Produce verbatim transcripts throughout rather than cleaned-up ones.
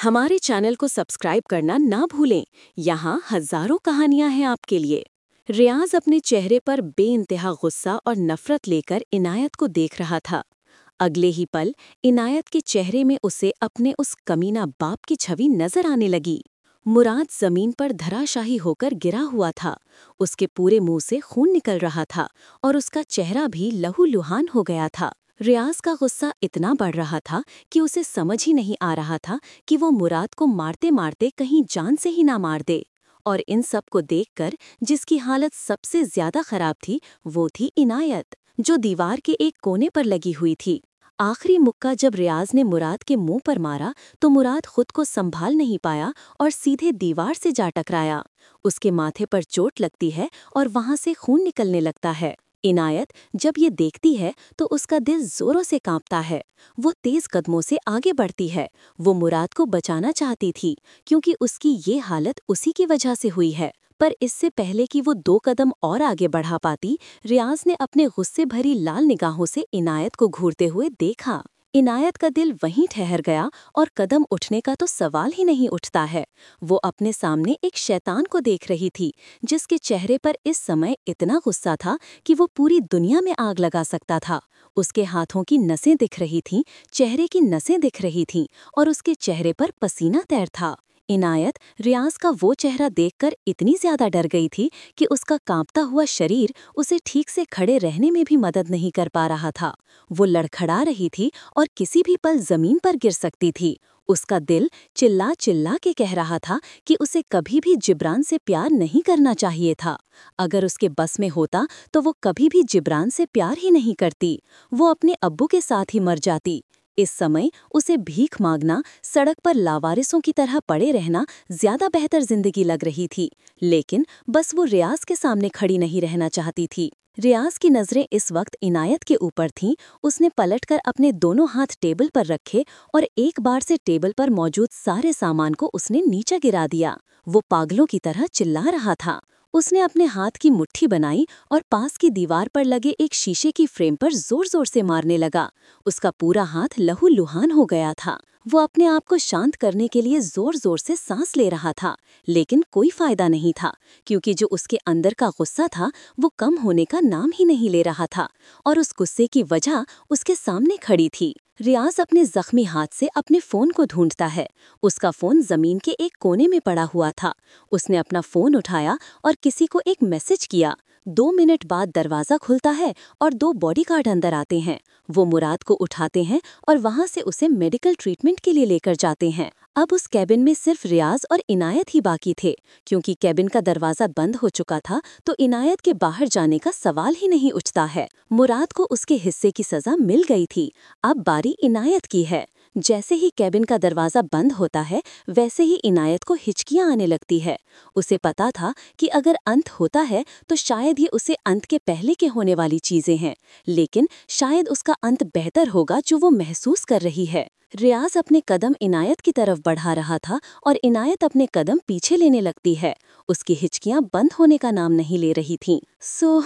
हमारे चैनल को सब्सक्राइब करना ना भूलें। यहाँ हजारों कहानियां हैं आपके लिए। रियाज अपने चेहरे पर बेइंतहा गुस्सा और नफरत लेकर इनायत को देख रहा था। अगले ही पल इनायत के चेहरे में उसे अपने उस कमीना बाप की छवि नजर आने लगी। मुराद जमीन पर धराशाही होकर गिरा हुआ था। उसके पूरे मुंह से खून निकल रहा था और उसका चेहरा भी लहूलुहान हो गया था। रियाज का गुस्सा इतना बढ़ रहा था कि उसे समझ ही नहीं आ रहा था कि वो मुराद को मारते मारते कहीं जान से ही ना मार दे। और इन सब को देखकर जिसकी हालत सबसे ज्यादा खराब थी वो थी इनायत, जो दीवार के एक कोने पर लगी हुई थी। आखिरी मुक्का जब रियाज ने मुराद के मुंह पर मारा तो मुराद खुद को संभाल नहीं पाया और सीधे दीवार से जा टकराया। उसके माथे पर चोट लगती है और वहां से खून निकलने लगता है। इनायत जब ये देखती है तो उसका दिल जोरों से कांपता है। वो तेज कदमों से आगे बढ़ती है। वो मुराद को बचाना चाहती थी क्योंकि उसकी ये हालत उसी की वजह से हुई है। पर इससे पहले कि वो दो कदम और आगे बढ़ा पाती, रियाज ने अपने गुस्से भरी लाल निगाहों से इनायत को घूरते हुए देखा। इनायत का दिल वहीं ठहर गया और कदम उठने का तो सवाल ही नहीं उठता है। वो अपने सामने एक शैतान को देख रही थी, जिसके चेहरे पर इस समय इतना गुस्सा था कि वो पूरी दुनिया में आग लगा सकता था। उसके हाथों की नसें दिख रही थीं, चेहरे की नसें दिख रही थीं और उसके चेहरे पर पसीना तैर था। इनायत रियाज का वो चेहरा देखकर इतनी ज्यादा डर गई थी कि उसका कांपता हुआ शरीर उसे ठीक से खड़े रहने में भी मदद नहीं कर पा रहा था। वो लड़खड़ा रही थी और किसी भी पल जमीन पर गिर सकती थी। उसका दिल चिल्ला चिल्ला के कह रहा था कि उसे कभी भी जिब्रान से प्यार नहीं करना चाहिए था। अगर उसके बस में होता तो वो कभी भी जिब्रान से प्यार ही नहीं करती। वो अपने अब्बू के साथ ही मर जाती। इस समय उसे भीख मांगना, सड़क पर लावारिसों की तरह पड़े रहना ज्यादा बेहतर जिंदगी लग रही थी। लेकिन बस वो रियाज के सामने खड़ी नहीं रहना चाहती थी। रियाज की नजरें इस वक्त इनायत के ऊपर थीं। उसने पलटकर अपने दोनों हाथ टेबल पर रखे और एक बार से टेबल पर मौजूद सारे सामान को उसने नीचे गिरा दिया। वो पागलों की तरह चिल्ला रहा था। उसने अपने हाथ की मुट्ठी बनाई और पास की दीवार पर लगे एक शीशे की फ्रेम पर जोर जोर से मारने लगा। उसका पूरा हाथ लहूलुहान हो गया था। वो अपने आप को शांत करने के लिए जोर जोर से सांस ले रहा था, लेकिन कोई फायदा नहीं था, क्योंकि जो उसके अंदर का गुस्सा था वो कम होने का नाम ही नहीं ले रहा था। और उस गुस्से की वजह उसके सामने खड़ी थी। रियाज अपने जख्मी हाथ से अपने फोन को ढूंढता है। उसका फोन जमीन के एक कोने में पड़ा हुआ था। उसने अपना फोन उठाया और किसी को एक मैसेज किया। दो मिनट बाद दरवाजा खुलता है और दो बॉडीगार्ड अंदर आते हैं। वो मुराद को उठाते हैं और वहां से उसे मेडिकल ट्रीटमेंट के लिए लेकर जाते हैं। अब उस कैबिन में सिर्फ रियाज और इनायत ही बाकी थे। क्योंकि कैबिन का दरवाजा बंद हो चुका था तो इनायत के बाहर जाने का सवाल ही नहीं उठता है। मुराद को उसके हिस्से की सजा मिल गई थी। अब बारी इनायत की है। जैसे ही कैबिन का दरवाजा बंद होता है वैसे ही इनायत को हिचकियां आने लगती है। उसे पता था कि अगर अंत होता है तो शायद ये उसे अंत के पहले के होने वाली चीजें हैं, लेकिन शायद उसका अंत बेहतर होगा जो वो महसूस कर रही है। रियाज अपने कदम इनायत की तरफ बढ़ा रहा था और इनायत अपने कदम पीछे लेने लगती है। उसकी हिचकियां बंद होने का नाम नहीं ले रही थीं। सो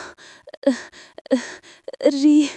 री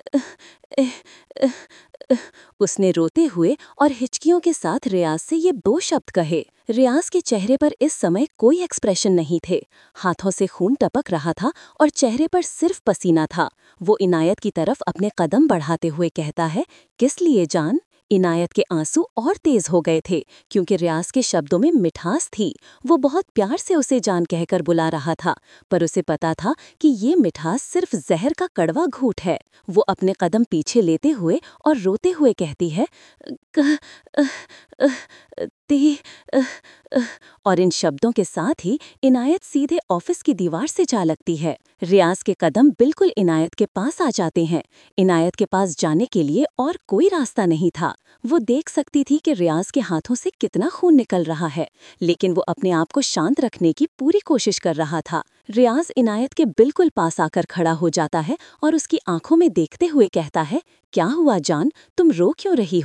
उसने रोते हुए और हिचकियों के साथ रियाज से ये दो शब्द कहे। रियाज के चेहरे पर इस समय कोई एक्सप्रेशन नहीं थे। हाथों से खून टपक रहा था और चेहरे पर सिर्फ पसीना था। वो इनायत की तरफ अपने कदम बढ़ाते हुए कहता है, किस लिए जान? इनायत के आंसू और तेज हो गए थे क्योंकि रियाज के शब्दों में मिठास थी। वो बहुत प्यार से उसे जान कहकर बुला रहा था, पर उसे पता था कि ये मिठास सिर्फ जहर का कड़वा घूंट है। वो अपने कदम पीछे लेते हुए और रोते हुए कहती है, "क- अ, अ, ती अ, अ," और इन शब्दों के साथ ही इनायत सीधे ऑफिस की दीवार से जा लगती है। रियाज के कदम बिल्कुल इनायत के पास आ जाते हैं। इनायत के पास जाने के लिए और कोई रास्ता नहीं था। वो देख सकती थी कि रियाज के हाथों से कितना खून निकल रहा है, लेकिन वो अपने आप को शांत रखने की पूरी कोशिश कर रहा था। रियाज इनायत के बिल्कुल पास आकर खड़ा हो जाता है और उसकी आंखों में देखते हुए कहता है, क्या हुआ जान, तुम रो क्यों रही हो?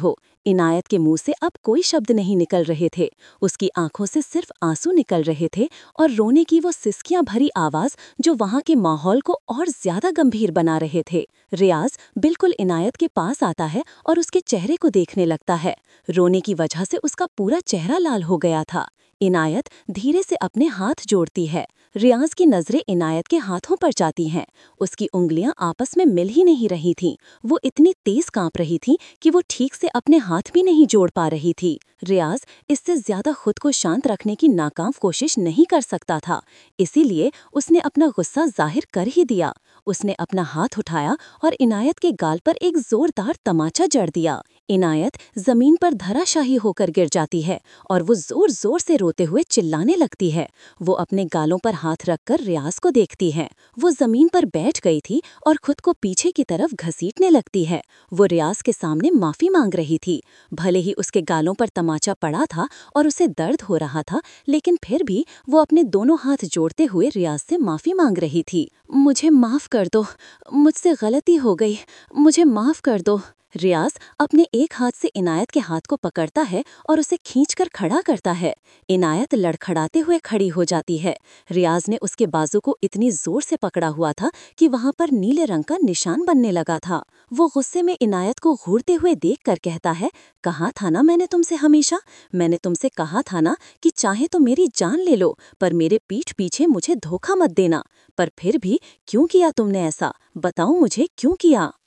इनायत के मुंह से अब कोई शब्द नहीं निकल रहे थे। उसकी आंखों से सिर्फ आंसू निकल रहे थे और रोने की वो सिसकियां भरी आवाज जो वहां के माहौल को और ज्यादा गंभीर बना रहे थे। रियाज बिल्कुल इनायत के पास आता है और उसके चेहरे को देखने लगता है। रोने की वजह से उसका पूरा चेहरा लाल हो गया था। इनायत धीरे से अपने हाथ जोड़ती है। रियाज की नजरें इनायत के हाथों पर जाती हैं। उसकी उंगलियां आपस में मिल ही नहीं रही थीं। वो इतनी तेज कांप रही थी कि वो ठीक से अपने हाथ भी नहीं जोड़ पा रही थी। रियाज इससे ज्यादा खुद को शांत रखने की नाकाम कोशिश नहीं कर सकता था, इसीलिए उसने अपना गुस्सा जाहिर कर ही दिया। उसने अपना हाथ उठाया और इनायत के गाल पर एक जोरदार तमाचा जड़ दिया। इनायत जमीन पर धराशायी होकर गिर जाती है और वो जोर जोर से रोते हुए चिल्लाने लगती है। वो अपने गालों पर हाथ रखकर रियाज को देखती है। वो जमीन पर बैठ गई थी और खुद को पीछे की तरफ घसीटने लगती है। वो रियाज के सामने माफी मांग रही थी। भले ही उसके गालों पर तमाचा पड़ा था और उसे दर्द हो रहा था, लेकिन फिर भी वो अपने दोनों हाथ जोड़ते हुए रियाज से माफी मांग रही थी। मुझे माफ कर दो, मुझसे गलती हो गई, मुझे माफ कर दो। रियाज अपने एक हाथ से इनायत के हाथ को पकड़ता है और उसे खींचकर खड़ा करता है। इनायत लड़खड़ाते हुए खड़ी हो जाती है। रियाज ने उसके बाजू को इतनी जोर से पकड़ा हुआ था कि वहां पर नीले रंग का निशान बनने लगा था। वो गुस्से में इनायत को घूरते हुए देखकर कहता है, कहा था ना मैंने तुमसे हमेशा, मैंने तुमसे कहा था ना कि चाहे तो मेरी जान ले लो, पर मेरे पीठ पीछे मुझे धोखा मत देना। पर फिर भी क्यों किया तुमने ऐसा? बताओ मुझे क्यों किया?